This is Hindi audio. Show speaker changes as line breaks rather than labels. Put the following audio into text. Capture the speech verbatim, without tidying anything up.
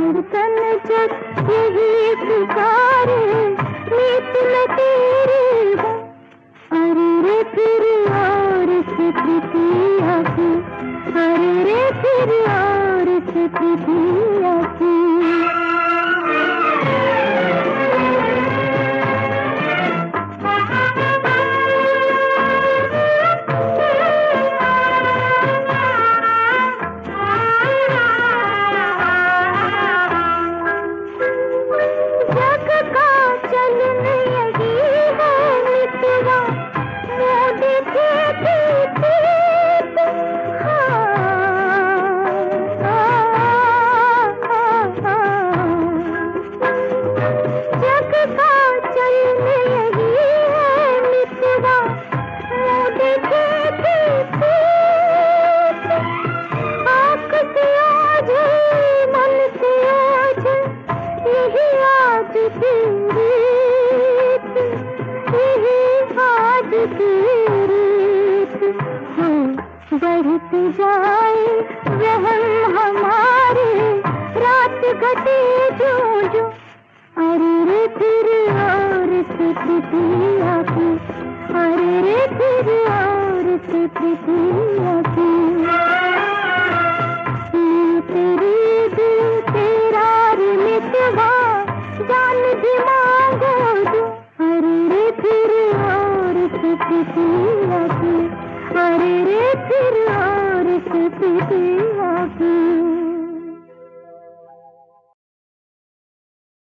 धड़कन जब यही पुकारे, मीत में तेरी हूँ। अरे रे फिर और से प्रीतिया की, अरे रे फिर और से प्रीतिया की। बढ़ती जाए रहम हमारे, रात घटे जो जो। अरे रे फिर और से प्रीतिया की, अरे रे फिर और से प्रीतिया की। तेरी दिल तेरा रे मितवा, जान भी मांगो जो। अरे रे फिर और से प्रीतिया की, अरे रे फिर